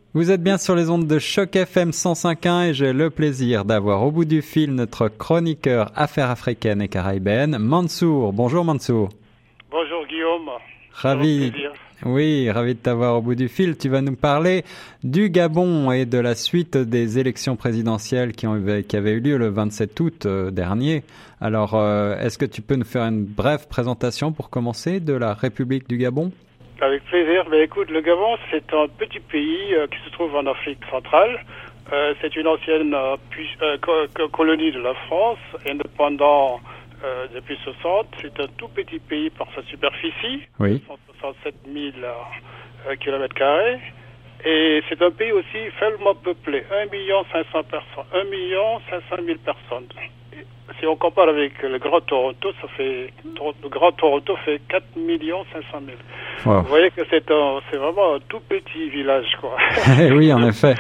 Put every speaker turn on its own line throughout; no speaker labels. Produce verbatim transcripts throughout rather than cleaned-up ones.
Vous êtes bien sur les ondes de Choc F M cent cinq point un et j'ai le plaisir d'avoir au bout du fil notre chroniqueur Affaires africaines et caribéennes, Mansour. Bonjour Mansour.
Bonjour Guillaume.
Ravi, oui, ravi de t'avoir au bout du fil. Tu vas nous parler du Gabon et de la suite des élections présidentielles qui, ont, qui avaient eu lieu le vingt-sept août euh, dernier. Alors, euh, est-ce que tu peux nous faire une brève présentation pour commencer de la République du Gabon ?
Avec plaisir. Mais écoute, le Gabon, c'est un petit pays euh, qui se trouve en Afrique centrale. Euh, c'est une ancienne euh, puis, euh, co- colonie de la France, indépendant euh, depuis soixante. C'est un tout petit pays par sa superficie,
oui.
cent soixante-sept mille euh, kilomètres carrés. Et c'est un pays aussi faiblement peuplé, un million cinq cents personnes, un million cinq cent mille personnes. Et si on compare avec le Grand Toronto, ça fait le Grand Toronto fait quatre millions cinq cent mille.
Wow.
Vous voyez que c'est un, c'est vraiment un tout petit village, quoi.
Oui, en effet.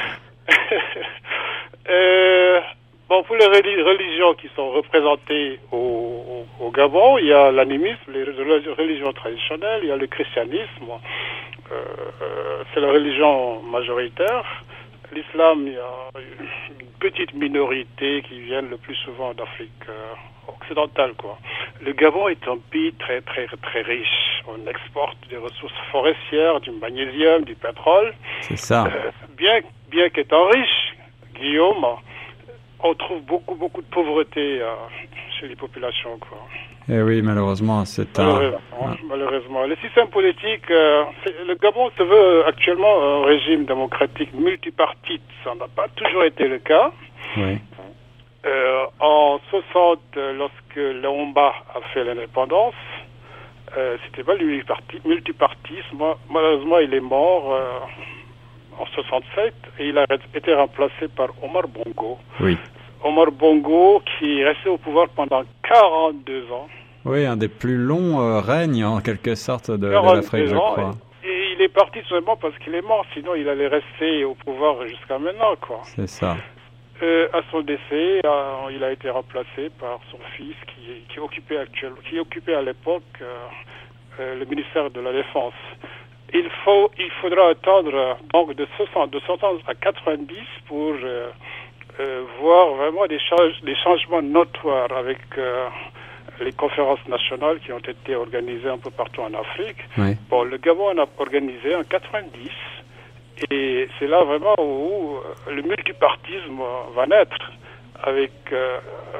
euh, bon, pour les religions qui sont représentées au, au, au Gabon, il y a l'animisme, les religions traditionnelles, il y a le christianisme. Euh, euh, c'est la religion majoritaire. L'islam, il y a une petite minorité qui viennent le plus souvent d'Afrique euh, occidentale, quoi. Le Gabon est un pays très, très, très riche. On exporte des ressources forestières, du magnésium, du pétrole.
C'est ça.
Euh, bien, bien qu'étant riche, Guillaume, on trouve beaucoup, beaucoup de pauvreté euh, chez les populations, quoi.
Eh oui, malheureusement, c'est
malheureusement,
un...
malheureusement. Le système politique, euh, le Gabon se veut actuellement un régime démocratique multipartite. Ça n'a pas toujours été le cas.
Oui.
Euh, en soixante, lorsque Léomba a fait l'indépendance, euh, c'était pas le multipartisme. Malheureusement, il est mort euh, en soixante-sept et il a été remplacé par Omar Bongo.
Oui.
Omar Bongo qui est resté au pouvoir pendant quarante-deux ans.
Oui, un des plus longs euh, règnes en quelque sorte de, de l'Afrique, je crois.
Et, et il est parti seulement parce qu'il est mort, sinon il allait rester au pouvoir jusqu'à maintenant, quoi.
C'est ça.
Euh, à son décès, euh, il a été remplacé par son fils qui, qui occupait actuellement, qui occupait à l'époque euh, euh, le ministère de la Défense. Il faut, il faudra attendre donc de soixante, de soixante à quatre-vingt-dix pour euh, euh, voir vraiment des, change, des changements notoires avec euh, les conférences nationales qui ont été organisées un peu partout en Afrique.
Oui. Bon,
le Gabon en a organisé en quatre-vingt-dix. Et c'est là vraiment où le multipartisme va naître avec, euh,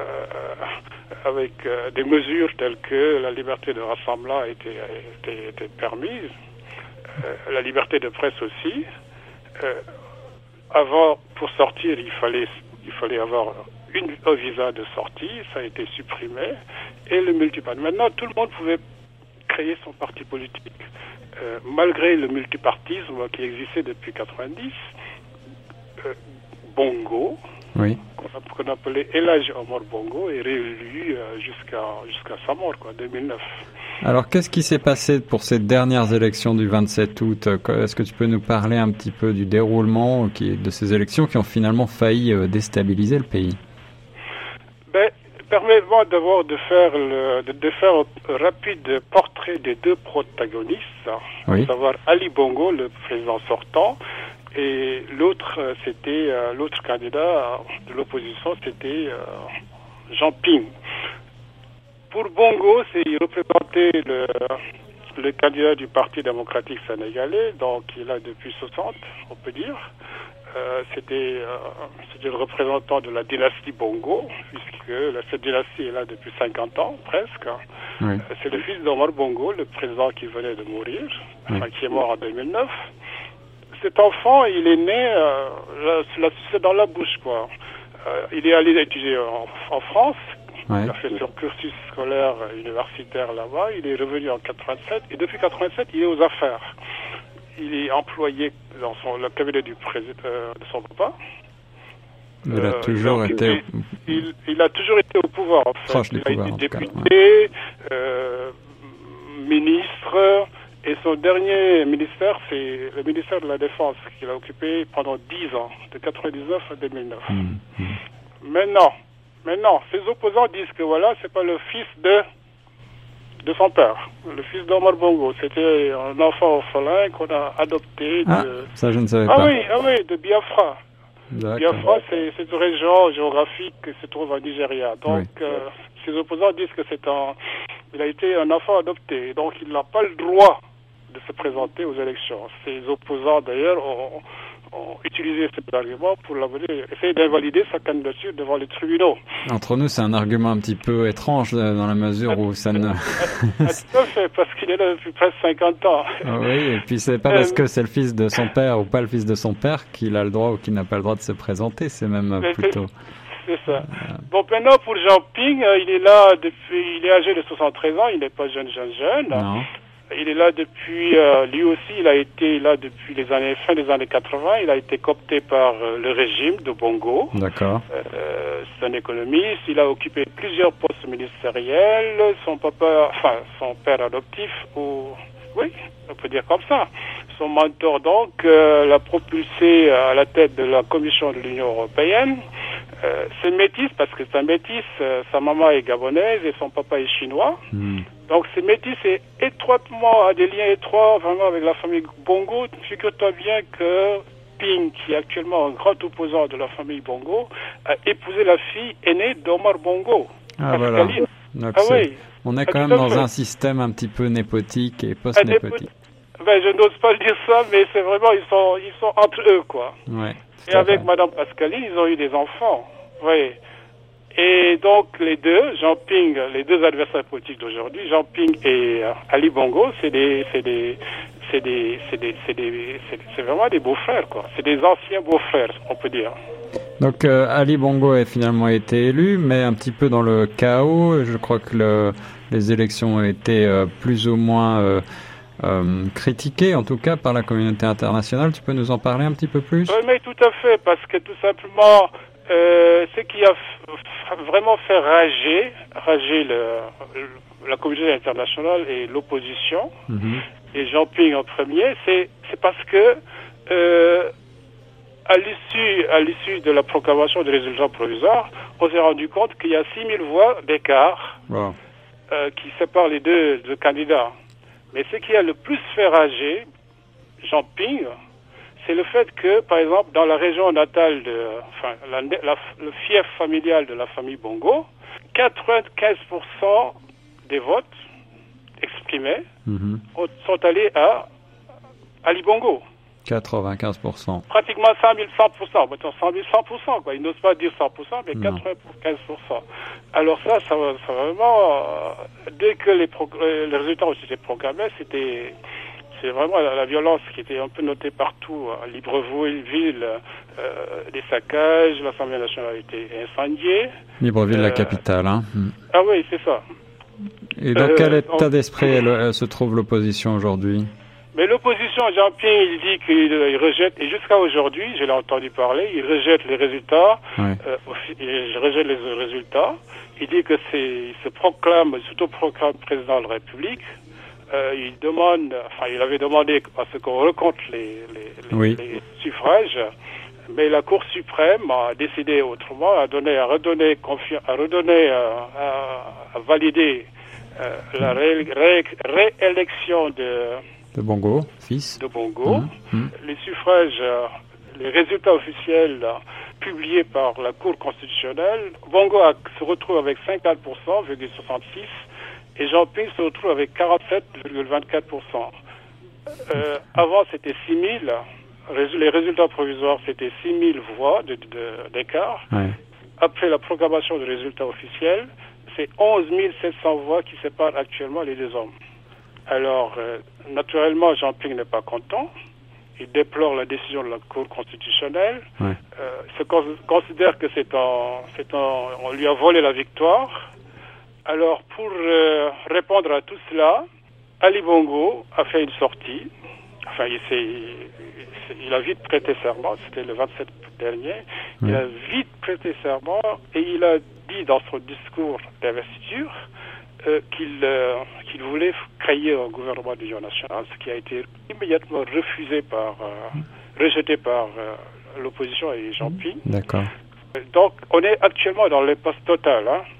avec euh, des mesures telles que la liberté de rassemblement a été, a été, a été permise, euh, la liberté de presse aussi. Euh, avant, pour sortir, il fallait, il fallait avoir une, un visa de sortie, ça a été supprimé, et le multipartisme. Maintenant, tout le monde pouvait créer son parti politique. Euh, malgré le multipartisme qui existait depuis quatre-vingt-dix, euh, Bongo,
oui.
qu'on appelait Elhadji Omar Bongo, est réélu euh, jusqu'à jusqu'à sa mort, quoi, deux mille neuf.
Alors, qu'est-ce qui s'est passé pour ces dernières élections du vingt-sept août ? Est-ce que tu peux nous parler un petit peu du déroulement qui, de ces élections qui ont finalement failli euh, déstabiliser le pays ?
Ben, permets-moi d'abord de faire le, de, de faire un rapide portrait des deux protagonistes,
oui.
à savoir Ali Bongo, le président sortant, et l'autre, c'était euh, l'autre candidat de l'opposition, c'était euh, Jean Ping. Pour Bongo, c'est il représentait le, le candidat du Parti démocratique sénégalais, donc il est là depuis soixante, on peut dire. Euh, c'était, euh, c'était le représentant de la dynastie Bongo, puisque la, cette dynastie est là depuis cinquante ans, presque.
Oui.
Euh, c'est le fils d'Omar Bongo, le président qui venait de mourir, oui. enfin, qui est mort en deux mille neuf. Cet enfant, il est né, euh, la, la, c'est dans la bouche, quoi. Euh, il est allé étudier en, en France, oui. Il a fait son cursus scolaire universitaire là-bas, il est revenu en quatre-vingt-sept, et depuis quatre-vingt-sept, il est aux affaires. Il est employé dans son, le cabinet du président euh, de son papa.
Il a euh, toujours donc, été...
Il, il, il a toujours été au pouvoir, en fait.
Proche
il
du pouvoir,
a été député,
cas, ouais.
euh, ministre, et son dernier ministère, c'est le ministère de la Défense, qu'il a occupé pendant dix ans, de quatre-vingt-dix-neuf à deux mille neuf. Mmh, mmh. Maintenant, maintenant, ses opposants disent que voilà, c'est pas le fils de de son père, le fils d'Omar Bongo. C'était un enfant orphelin qu'on a adopté.
Ah,
de...
ça je ne savais
ah
pas.
Oui, ah oui, de Biafra.
D'accord.
Biafra, c'est, c'est une région géographique qui se trouve au Nigeria. Donc, oui. euh, ses opposants disent que c'est un, il a été un enfant adopté. Donc, il n'a pas le droit de se présenter aux élections. Ses opposants, d'ailleurs, ont, ont utilisé cet argument pour essayer d'invalider sa candidature devant les tribunaux.
Entre nous, c'est un argument un petit peu étrange dans la mesure où ça ne...
Tout à fait, parce qu'il est là depuis presque cinquante ans.
Oui, et puis c'est pas parce que c'est le fils de son père ou pas le fils de son père qu'il a le droit ou qu'il n'a pas le droit de se présenter, c'est même
Mais
plutôt...
C'est, c'est ça. Euh... Bon, maintenant, pour Jean Ping, il est là depuis... Il est âgé de soixante-treize ans, il n'est pas jeune, jeune, jeune.
Non.
Il est là depuis, euh, lui aussi, il a été là depuis les années, fin des années quatre-vingts. Il a été coopté par euh, le régime de Bongo.
D'accord.
Euh, c'est un économiste. Il a occupé plusieurs postes ministériels. Son papa, enfin, son père adoptif, ou, oui, on peut dire comme ça. Son mentor, donc, euh, l'a propulsé à la tête de la Commission de l'Union européenne. Euh, c'est métis parce que c'est un métis. Euh, sa maman est gabonaise et son papa est chinois. Mm. Donc c'est métis et étroitement, a des liens étroits vraiment avec la famille Bongo. Figure-toi bien que Ping, qui est actuellement un grand opposant de la famille Bongo, a épousé la fille aînée d'Omar Bongo.
Ah voilà. Donc ah, oui. On est quand même dans fait. un système un petit peu népotique et post-népotique.
Ben, je n'ose pas dire ça, mais c'est vraiment, ils sont, ils sont entre eux, quoi.
Ouais.
Et avec fait. Madame Pascaline, ils ont eu des enfants. Oui. Et donc, les deux, Jean Ping, les deux adversaires politiques d'aujourd'hui, Jean Ping et euh, Ali Bongo, c'est des, c'est des, c'est des, c'est des, c'est des, c'est, c'est vraiment des beaux-frères, quoi. C'est des anciens beaux-frères, on peut dire.
Donc, euh, Ali Bongo a finalement été élu, mais un petit peu dans le chaos. Je crois que le, les élections ont été euh, plus ou moins euh, euh, critiquées, en tout cas, par la communauté internationale. Tu peux nous en parler un petit peu plus?
Oui, mais tout à fait, parce que tout simplement, Euh, ce qui a f- vraiment fait rager, rager le, le, la communauté internationale et l'opposition, mm-hmm. et Jean Ping en premier, c'est, c'est parce que euh, à l'issue, à l'issue de la proclamation des résultats provisoires, on s'est rendu compte qu'il y a six mille voix d'écart wow. euh, qui séparent les deux, deux candidats. Mais ce qui a le plus fait rager Jean Ping, c'est le fait que, par exemple, dans la région natale de, enfin, la, la, le fief familial de la famille Bongo, quatre-vingt-quinze pour cent des votes exprimés mm-hmm. sont allés à Ali Bongo.
quatre-vingt-quinze pour cent.
Pratiquement cent mille, cent pour cent. Mettons cent mille, cent pour cent, quoi. Ils n'osent pas dire cent pour cent, mais non. quatre-vingt-quinze pour cent. Alors ça, ça, ça vraiment, euh, dès que les, pro- les résultats ont été proclamés, c'était... C'est vraiment la, la violence qui était un peu notée partout. À Libreville, euh, des saccages, l'Assemblée nationale a été incendiée.
Libreville, euh, la capitale, hein.
Ah oui, c'est ça.
Et dans euh, quel état on... d'esprit elle, elle se trouve l'opposition aujourd'hui?
Mais l'opposition, Jean-Pierre, il dit qu'il il rejette, et jusqu'à aujourd'hui, je l'ai entendu parler, il rejette les résultats, ouais. euh, il rejette les résultats, il dit que c'est, il se proclame, il s'autoproclame président de la République. Euh, il demande, enfin, il avait demandé à ce qu'on recompte les, les, les, oui. les suffrages, mais la Cour suprême a décidé autrement, a donné, a redonné, confi- a redonné, euh, a, a validé euh, la ré- ré- réélection de
de Bongo, fils
de Bongo.
Mmh. Mmh.
Les suffrages, euh, les résultats officiels euh, publiés par la Cour constitutionnelle, Bongo a, se retrouve avec cinquante pour cent virgule soixante-six. Et Jean Ping se retrouve avec quarante-sept virgule vingt-quatre pour cent. Euh, avant, c'était six mille. Les résultats provisoires, c'était six mille voix de, de, d'écart. Ouais. Après la proclamation des résultats officiels, c'est onze mille sept cents voix qui séparent actuellement les deux hommes. Alors, euh, naturellement, Jean Ping n'est pas content. Il déplore la décision de la Cour constitutionnelle. Ouais. Euh, il se con- considère que c'est un, c'est un, on lui a volé la victoire. Alors, pour euh, répondre à tout cela, Ali Bongo a fait une sortie. Enfin, il, s'est, il, il a vite prêté serment. C'était le vingt-sept dernier. Mmh. Il a vite prêté serment et il a dit dans son discours d'investiture euh, qu'il, euh, qu'il voulait créer un gouvernement d'union nationale, ce qui a été immédiatement refusé par, euh, rejeté par euh, l'opposition et Jean Ping.
D'accord.
Donc, on est actuellement dans l'impasse totale, hein.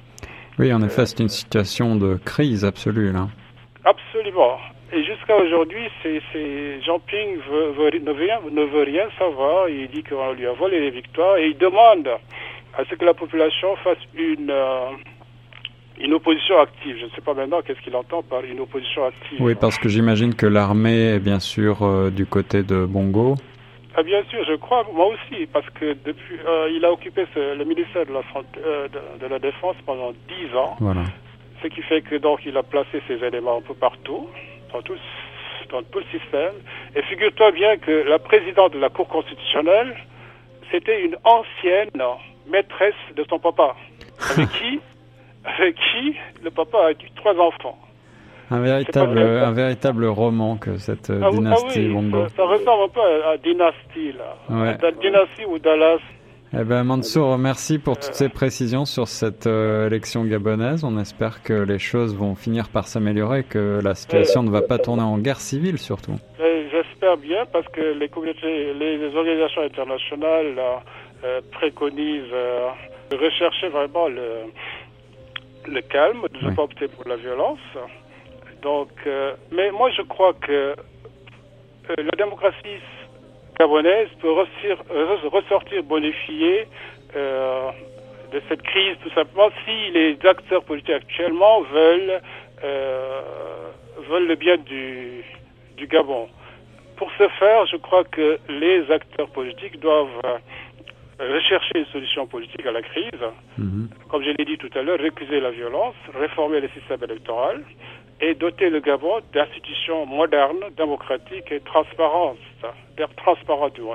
Oui, en effet, c'est une situation de crise absolue, là.
Absolument. Et jusqu'à aujourd'hui, c'est, c'est Jean Ping veut, veut, ne, veut rien, ne veut rien savoir. Il dit qu'on lui a volé les victoires et il demande à ce que la population fasse une, euh, une opposition active. Je ne sais pas maintenant qu'est-ce qu'il entend par une opposition active.
Oui, parce que j'imagine que l'armée est bien sûr euh, du côté de Bongo.
Ah, bien sûr, je crois, moi aussi, parce que depuis, euh, il a occupé ce, le ministère de la, euh, de, de la Défense pendant dix ans.
Voilà.
Ce qui fait que donc il a placé ses éléments un peu partout, dans tout, dans tout le système. Et figure-toi bien que la présidente de la Cour constitutionnelle, c'était une ancienne maîtresse de son papa, avec qui, avec qui le papa a eu trois enfants.
Un véritable, un véritable roman que cette
ah,
dynastie
ah oui,
Bongo.
Ça, ça ressemble un peu à, à Dynastie, là.
Ouais.
À Dynastie ou Dallas.
Eh ben Mansour, merci pour toutes ces précisions sur cette euh, élection gabonaise. On espère que les choses vont finir par s'améliorer, que la situation euh, ne va pas tourner en guerre civile surtout.
Euh, j'espère bien parce que les communautés, les, les organisations internationales euh, préconisent euh, de rechercher vraiment le, le calme, de ne oui. pas opter pour la violence. Donc, euh, mais moi je crois que euh, la démocratie gabonaise peut ressortir, ressortir bonifiée euh, de cette crise, tout simplement, si les acteurs politiques actuellement veulent euh, veulent le bien du, du Gabon. Pour ce faire, je crois que les acteurs politiques doivent euh, rechercher une solution politique à la crise. Mm-hmm. Comme je l'ai dit tout à l'heure, récuser la violence, réformer le système électoral et doter le Gabon d'institutions modernes, démocratiques et transparentes, transparentes du moins.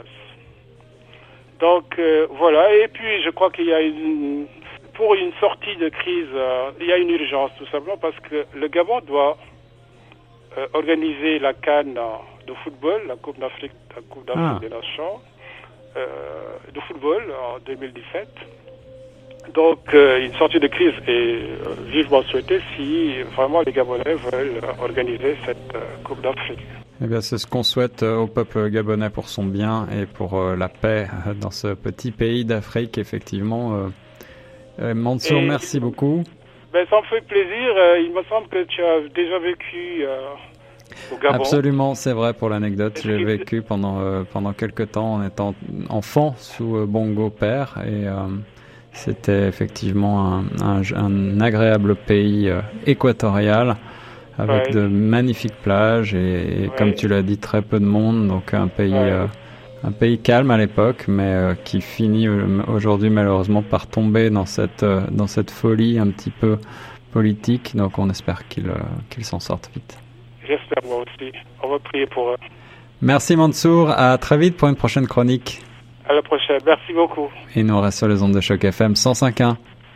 Donc euh, voilà, et puis je crois qu'il y a une, pour une sortie de crise, euh, il y a une urgence tout simplement parce que le Gabon doit euh, organiser la CAN de football, la Coupe d'Afrique, la Coupe d'Afrique ah. des Nations euh, de football en deux mille dix-sept. Donc, euh, une sortie de crise est euh, vivement souhaitée si vraiment les Gabonais veulent euh, organiser cette euh, Coupe d'Afrique.
Eh bien, c'est ce qu'on souhaite euh, au peuple gabonais pour son bien et pour euh, la paix euh, dans ce petit pays d'Afrique, effectivement. Euh, euh, Mansour, et, merci beaucoup.
Ben, ça me fait plaisir. Euh, il me semble que tu as déjà vécu euh, au Gabon.
Absolument, c'est vrai pour l'anecdote. J'ai vécu pendant, euh, pendant quelques temps en étant enfant sous euh, Bongo père et... Euh, C'était effectivement un, un, un agréable pays euh, équatorial avec ouais. de magnifiques plages et, et ouais. comme tu l'as dit, très peu de monde. Donc un pays, ouais. euh, un pays calme à l'époque, mais euh, qui finit aujourd'hui malheureusement par tomber dans cette, euh, dans cette folie un petit peu politique. Donc on espère qu'il, euh, qu'il s'en sorte vite.
J'espère moi aussi. On va prier pour eux.
Merci Mansour. À très vite pour une prochaine chronique.
À la prochaine. Merci beaucoup.
Et nous on reste sur les ondes de Choc F M cent cinq point un.